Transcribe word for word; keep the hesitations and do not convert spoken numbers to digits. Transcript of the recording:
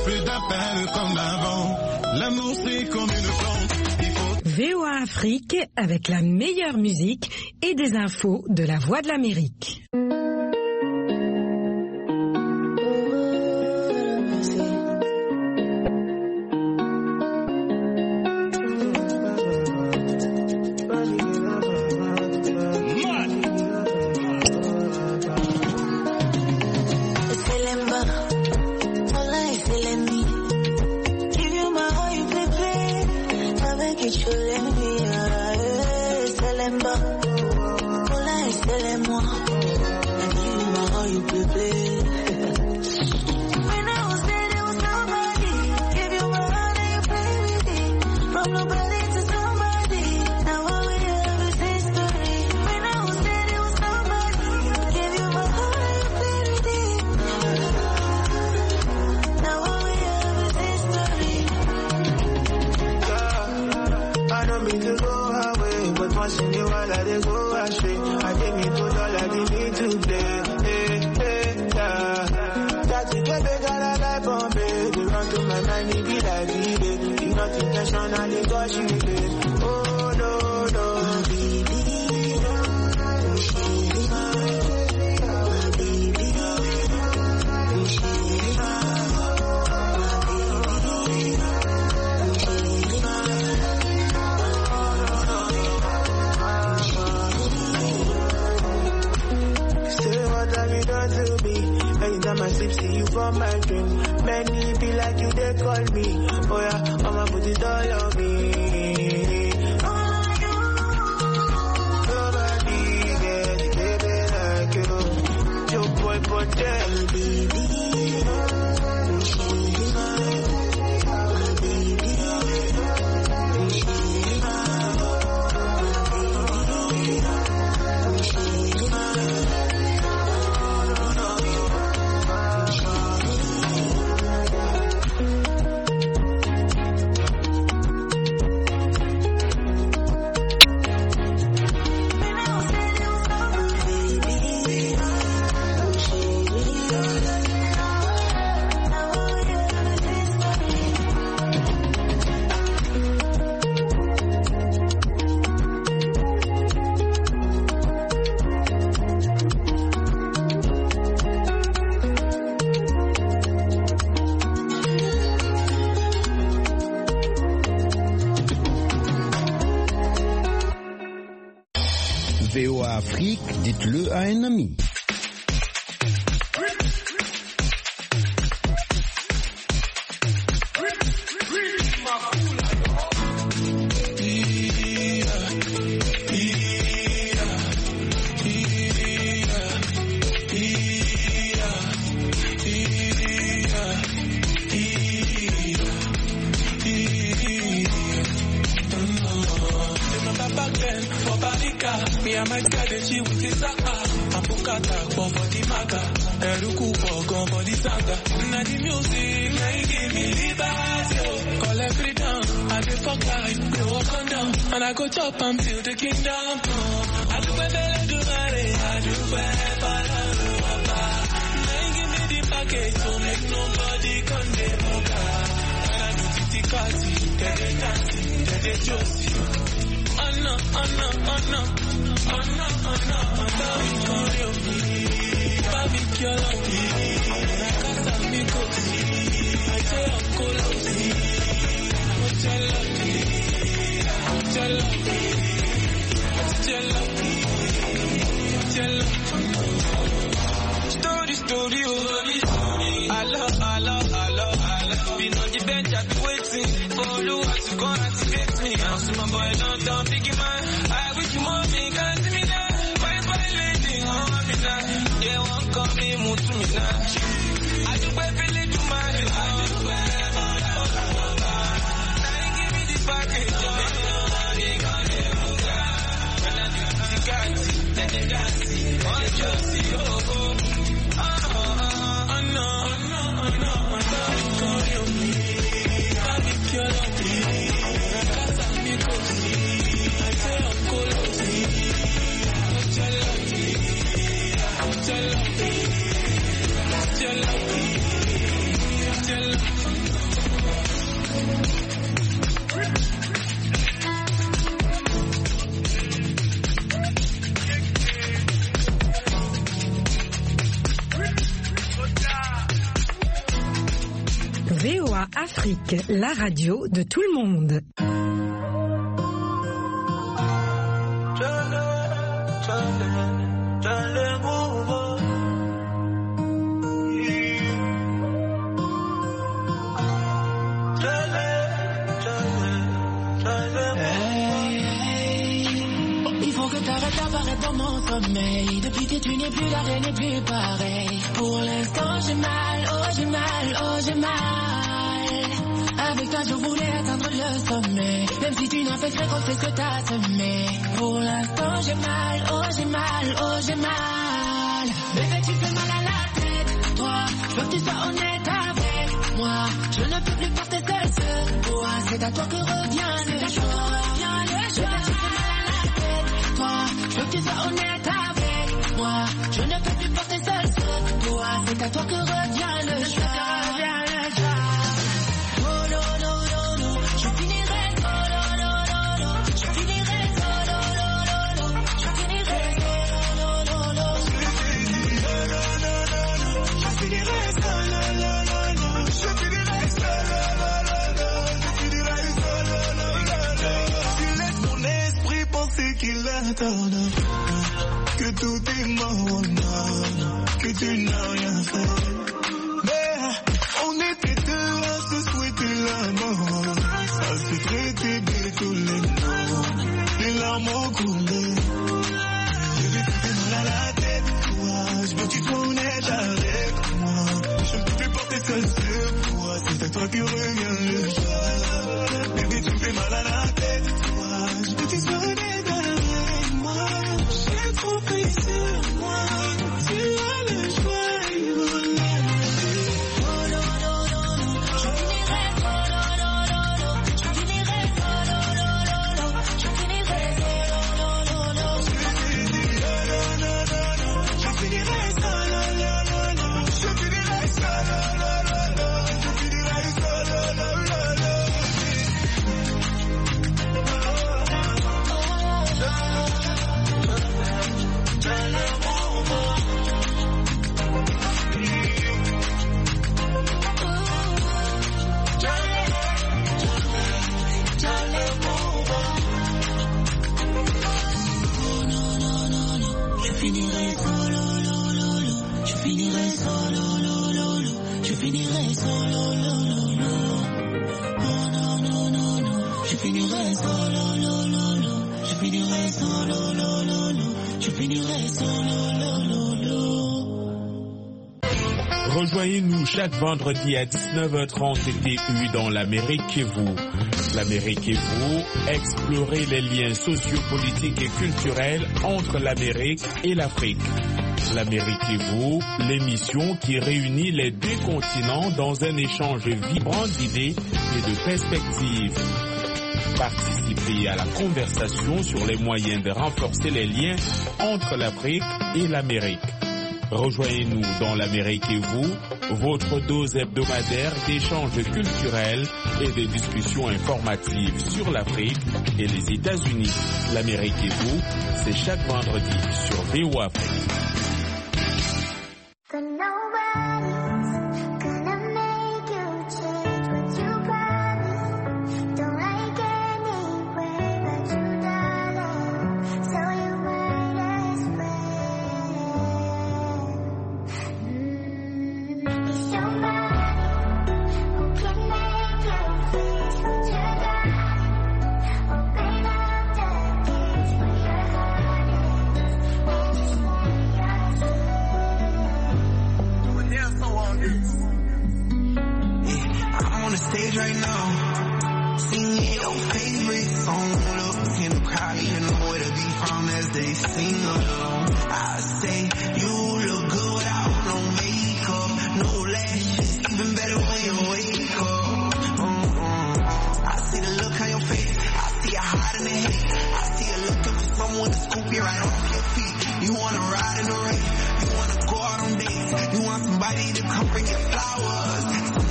plus d'appels comme avant. L'amour c'est comme une plante. V O A Afrique avec la meilleure musique et des infos de la Voix de l'Amérique. V O A Afrique, dites-le à un ami. And I go chop until the kingdom come. I do better do money, I do better. Now give me the package to make nobody come dey mocha. And I do titi kati, they dey dancing, they dey josie. Oh no, oh no, oh no, oh no, oh no, oh no, we call you me, baby girl, I can't me go see. I say uncle, I see, what you love me. Jello, jello, jello. Story, story, oh. I love, I love, I love, I love. Been on the bench, I've been waiting for the one to come activate me. I'm so my boy, don't, don't pick him man. I wish you more me, can't see me now. Bye, bye, lady, oh, me now. Yeah, one call me, move to me now. I do wait for little man, I do wait for now give me the package, oh. Jello, V O A Afrique, la radio de tout le monde. Dans mon sommeil, depuis que tu n'es plus là, rien n'est plus pareil. Pour l'instant j'ai mal, oh j'ai mal, oh j'ai mal. Avec toi je voulais atteindre le sommet, même si tu n'as fait que gros, c'est ce que t'as semé. Pour l'instant j'ai mal, oh j'ai mal, oh j'ai mal. Bébé tu fais mal à la tête, toi, je veux que tu sois honnête avec moi. Je ne peux plus porter seul ce poids, c'est à toi que revient le choix. Je veux que tu sois honnête avec moi. Je ne peux plus porter seul ce poids. C'est à toi que revient le choix. Oh non, non, non, non. Je finirai solo, non, non, non. Je finirai solo, non, non, non. Je finirai solo, non, non, non. Je finirai solo, non, non, non. Je finirai solo, non, non, non. Je finirai solo, non, non, non. Tu laisses mon esprit penser qu'il attend. Que tout est mort, que tu n'as rien fait. Mais on était deux à se souhaiter la mort, à se traiter de tous les noms. Les larmes ont coulé. Je vais te faire mal à la tête, toi. Je veux que tu sois honnête avec moi. Je ne peux plus porter seul ce poids. C'est à toi que revient le choix. Bébé, tu me fais mal à la tête, toi. Je veux que tu sois honnête avec moi. J'ai trop pris sur moi, tu as le choix, il vaut la oh non, non, non, non, je finirai solo, non, non, non, je finirai solo, non, non, non, je finirai solo, non, non, non, je finirai solo, non, non, non, je finirai solo, non, non, non, je finirai solo, non, non, non. Je finirai solo, lo, lo, lo. Je finirai solo, lo, lo, lo. Je finirai solo, lo, lo, lo. Oh non, non, non, non. Je finirai solo, lo, lo, lo. Je finirai solo, lo, lo, lo. Je finirai solo, lo, lo, lo. Rejoignez-nous chaque vendredi à dix-neuf heures trente T U dans l'Amérique et vous. L'Amérique et vous, explorez les liens sociopolitiques et culturels entre l'Amérique et l'Afrique. L'Amérique et vous, l'émission qui réunit les deux continents dans un échange vibrant d'idées et de perspectives. Participez à la conversation sur les moyens de renforcer les liens entre l'Afrique et l'Amérique. Rejoignez-nous dans l'Amérique et vous, votre dose hebdomadaire d'échanges culturels et de discussions informatives sur l'Afrique et les États-Unis. L'Amérique et vous, c'est chaque vendredi sur V O A Afrique. They sing along. I say you look good.